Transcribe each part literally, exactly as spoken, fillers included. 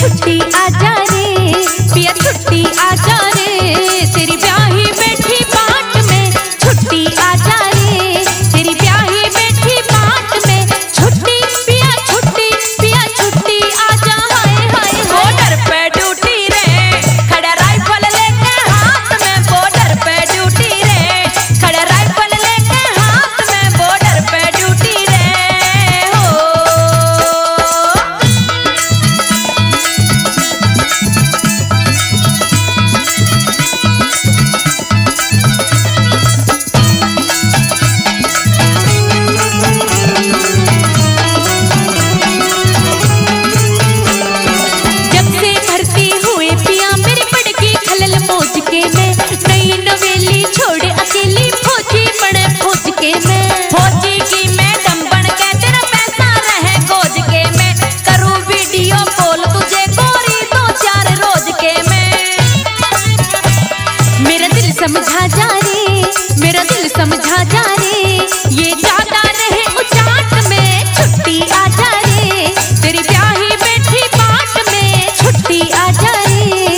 छुट्टी आजा रे पिया छुट्टी आजा रे तेरी ब्याही बैठी बाट में छुट्टी आजा रे तेरी ब्याही बैठी बाट में छुट्टी पिया छुट्टी पिया छुट्टी आजा हाय हाय बॉर्डर पे ड्यूटी रे खड़ा राइफल लेके हाथ में बॉर्डर पे ड्यूटी रे खड़ा राइफल लेके हाथ में बॉर्डर पे ड्यूटी रे हो जब से भर्ती हुए पिया मेरी पड़की खलल मौज के में नई नवेली छोड़ अकेली फौजी बने फौज के में फौजी की मैडम बन के तेरा पैसा रहे गोज के में करूँ वीडियो कॉल तुझे गोरी दो चार रोज के में मेरा दिल समझा जा रे मेरा दिल समझा जा रे ये ज्यादा रहे उचाट में छुट्टी आजा रे तेरी ब्याही बैठी बाट में छुट्टी आजा रे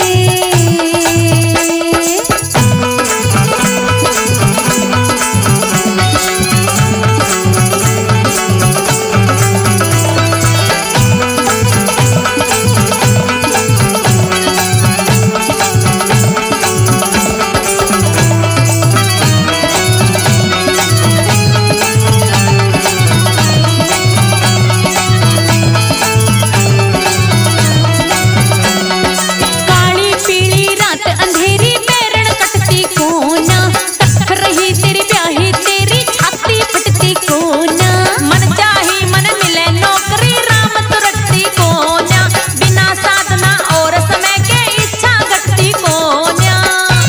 काली पीली रात अंधेरी बैरण कटती कोना तक रही तेरी ब्याही तेरी छाती फटती कोना मन चाही मन मिले नौकरी राम तुरटती कोना बिना साधना और समय के इच्छा घटती कोना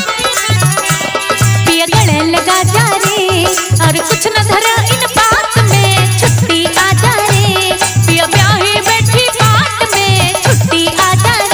पिया गले लगा जा रे और कुछ न धरा इन बात में छुट्टी आजा रे पिया ब्याही बैठी बाट में छुट्टी आजा रे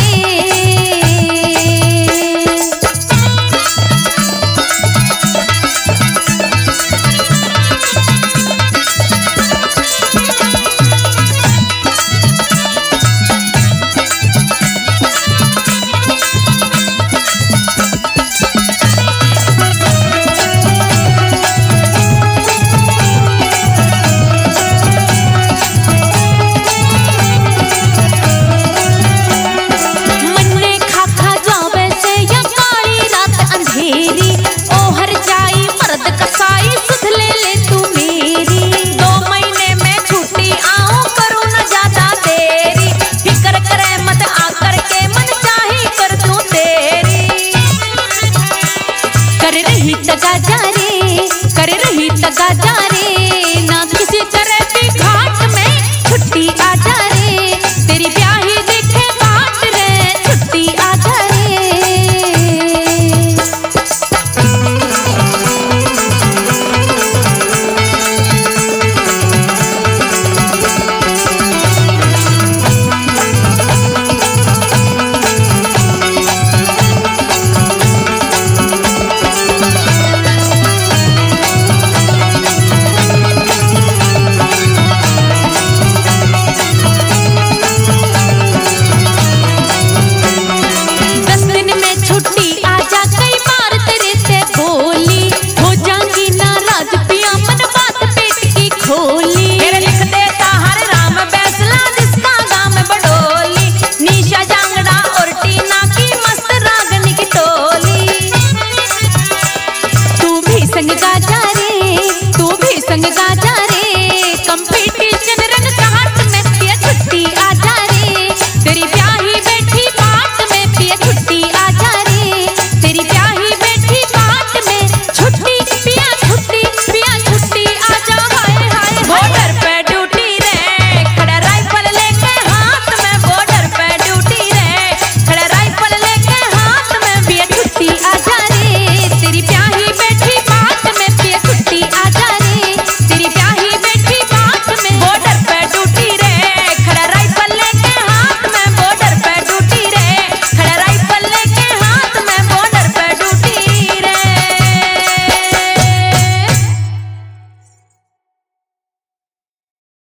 मन्ने खाखा जावे से या काली रात अंधेरी ओ हर जाई मर्द कसाई सुध ले ले तू मेरी दो महीने में छुट्टी आऊं करूं न ज्यादा देरी फिक्र करे मत आकर के मन चाही कर दूं तेरी कर रही तगा जा रे कर रही तगा जा रे